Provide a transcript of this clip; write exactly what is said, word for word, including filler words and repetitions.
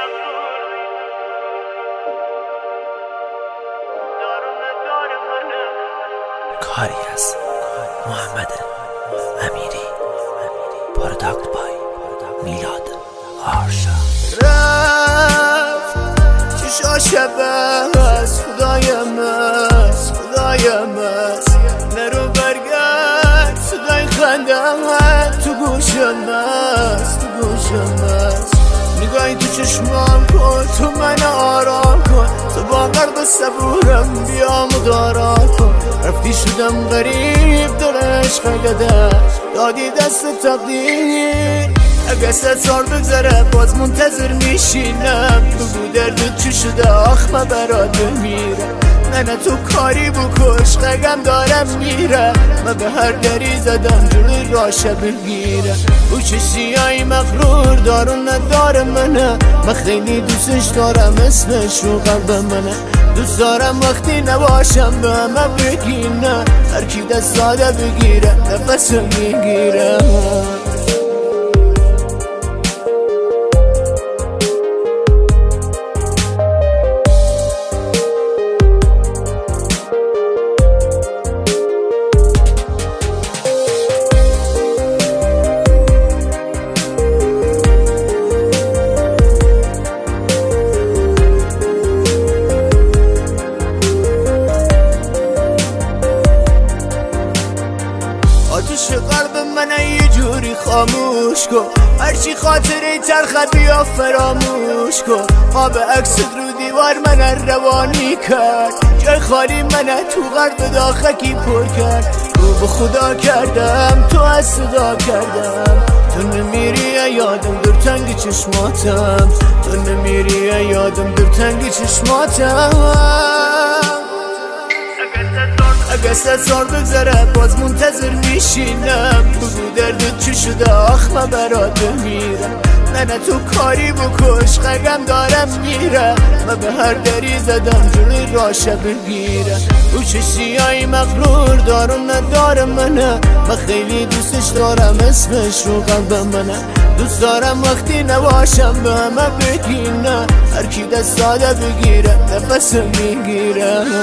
کاری از محمد امیری، پروداکت بای میلاد آرشا. رفت چشا شبه از خدایم است، خدایم است، نرو برگرد صدای خندم تو گوشم است، تو گوشم است. نگاهی تو چشمام کن، تو من آرام کن، تو با قلب صبورم بیا مدارا کن. رفتی شدم غریب دل عشق قدر دادی دست تقدیر. اگه ست سال بگذره باز منتظر میشینم، بگو دردت چی شده آخمه برات بمیرم. نه نه تو کاری بکش قگم دارم میرم، من به هر دری زدم جلوی راشه بگیرم. او چشیای مغرور دارون نداره منه، من خیلی دوستش دارم اسمش رو قلب منه. دوست دارم وقتی نباشم به همه بگینه، هر کی دست داده بگیره نفسم میگیره. آتش قلب من یه جوری خاموش کن، هرچی خاطره تلخ بیا فراموش کن. آب عکست رو دیوار من روانی کرد، جای خالی من تو قلب داخکی پر کرد. رو به خدا کردم تو از صدا کردم، تو نمیری یادم در تنگ چشماتم، تو نمیری یادم در تنگ چشماتم. اگه ست سال بگذره باز منتظر میشینم، بگو دردت چی شده آخمه برات بمیرم. نه نه تو کاری بکش قگم دارم میرم، من به هر دری زدم جلوی راشه بگیرم. او چشیای مغرور دارون نداره منه، من خیلی دوستش دارم اسمش رو قلب منه. دوست دارم وقتی نباشم به همه بگینه، هر کی دست داده بگیره نفسم میگیره.